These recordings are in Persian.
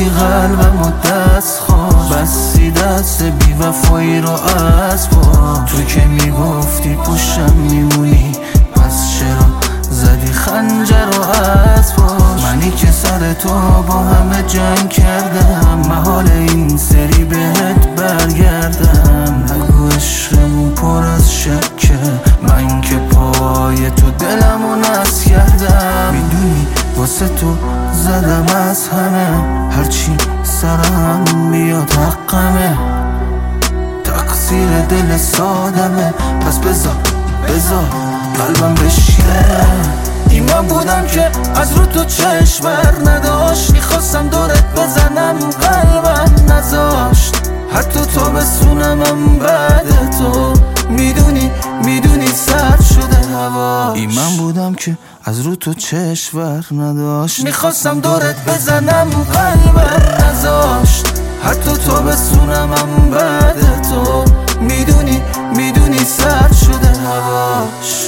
گرفتی قلبم و دست خواست، بستی دست بی وفایی رو از پا. تو که میگفتی پشتم میمونی، پس چرا زدی خنجر رو از پا؟ منی که سر تو با همه جنگ کردم، محال این سری بهت برگردم. نگو عشقمون پر از شکه، من که پای تو دلمو نس کردم. میدونی واسه تو زدم از همه، هرچی سرم بیاد حقمه. تقصیر دل سادمه، پس بذار قلبم بشینه. این من بودم که از رو تو چشم بر نداشت، میخواستم دورت بزنم قلبم نذاشت. حتی تو بسونمم بعد تو، میدونی سرد شده هوا. این من بودم که از رو تو چشم بر نداشت، میخواستم دورت بزنم قلبم نذاشت. حتی تو بسونمم بعد تو، میدونی سرد شده هواش.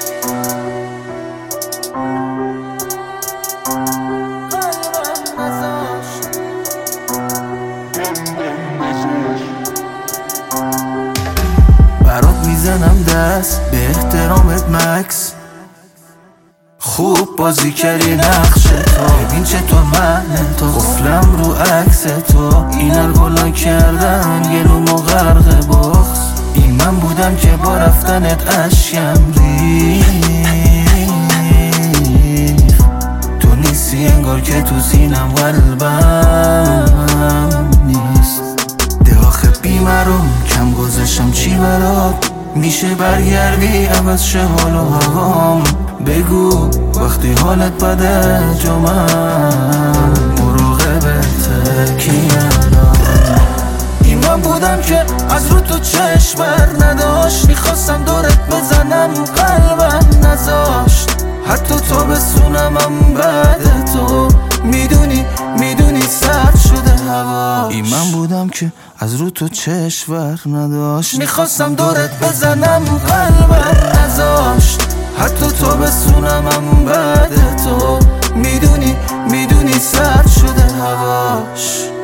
برات میزنم دست به احترامت مکس، خوب بازی کردی نقش تو. ببین چطور من تو قفلم رو عکس تو، اینا رو گلا کردن گلومو غرق بغض. این من بودم که با رفتنت اشکم ریخت، تو نیستی انگار که تو سینم قلبم نیست. ده آخه بیمارم کم گذاشتم چی برات، میشه برگردی عوض شه حال و هوام. بگو وقتی حالت بده جا من مراقبت کیم. این من بودم که از رو تو چشم بر نداشت، میخواستم دورت بزنم قلبم نذاشت. حتی تو بسونمم بعد تو، میدونی سرد شده هوا. این من بودم که از رو تو چشم بر نداشت، میخواستم دورت بزنم قلبم نذاشت. حتی تو بسونمم بعد تو، میدونی سرد شده هواش.